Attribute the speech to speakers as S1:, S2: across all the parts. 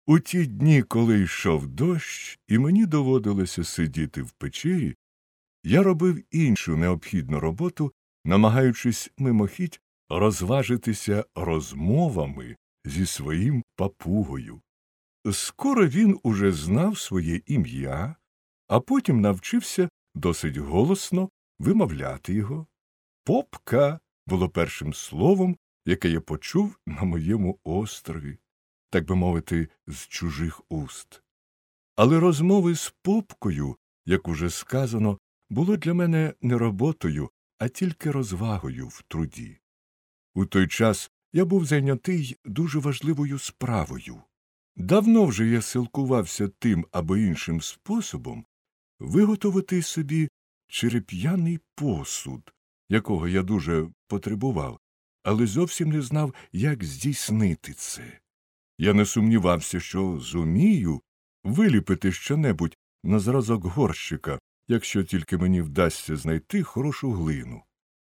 S1: У ті дні, коли йшов дощ, і мені доводилося сидіти в печері, я робив іншу необхідну роботу, намагаючись мимохідь розважитися розмовами зі своїм папугою. Скоро він уже знав своє ім'я, а потім навчився досить голосно вимовляти його. «Попка» було першим словом, яке я почув на моєму острові, так би мовити, з чужих уст. Але розмови з Попкою, як уже сказано, було для мене не роботою, а тільки розвагою в труді. У той час я був зайнятий дуже важливою справою. Давно вже я силкувався тим або іншим способом виготовити собі череп'яний посуд, якого я дуже потребував, але зовсім не знав, як здійснити це. Я не сумнівався, що зумію виліпити щонебудь на зразок горщика, якщо тільки мені вдасться знайти хорошу глину.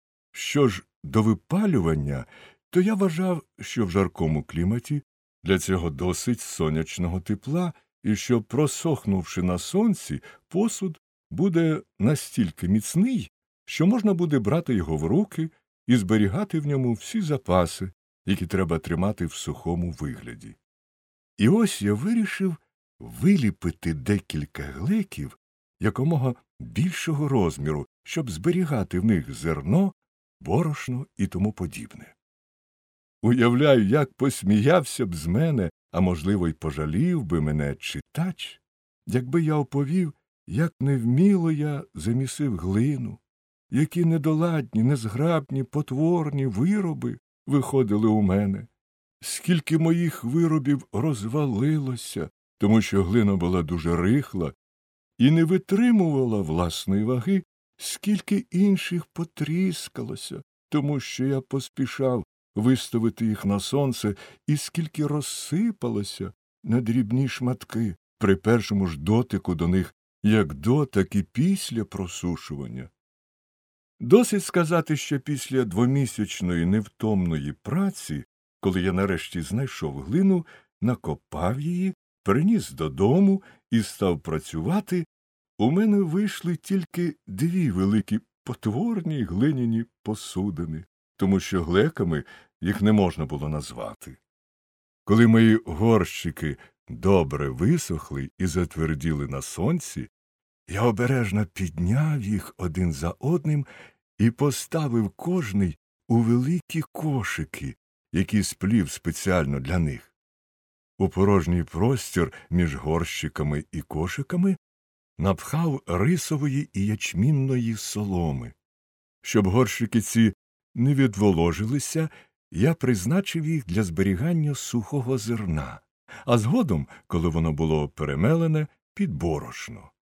S1: Що ж до випалювання, то я вважав, що в жаркому кліматі для цього досить сонячного тепла, і що, просохнувши на сонці, посуд буде настільки міцний, що можна буде брати його в руки і зберігати в ньому всі запаси, які треба тримати в сухому вигляді. І ось я вирішив виліпити декілька глеків якомога більшого розміру, щоб зберігати в них зерно, борошно і тому подібне. Уявляю, як посміявся б з мене, а можливо й пожалів би мене читач, якби я оповів, як невміло я замісив глину, які недоладні, незграбні, потворні вироби виходили у мене, скільки моїх виробів розвалилося, тому що глина була дуже рихла і не витримувала власної ваги, скільки інших потріскалося, тому що я поспішав виставити їх на сонце, і скільки розсипалося на дрібні шматки при першому ж дотику до них, як до, так і після просушування. Досить сказати, що після двомісячної невтомної праці, коли я нарешті знайшов глину, накопав її, приніс додому і став працювати, у мене вийшли тільки дві великі потворні глиняні посудини, тому що глеками їх не можна було назвати. Коли мої горщики добре висохли і затверділи на сонці, я обережно підняв їх один за одним і поставив кожний у великі кошики, які сплів спеціально для них. У порожній простір між горщиками і кошиками напхав рисової і ячмінної соломи. Щоб горщики ці не відволожилися, я призначив їх для зберігання сухого зерна, а згодом, коли воно було перемелене, під борошно.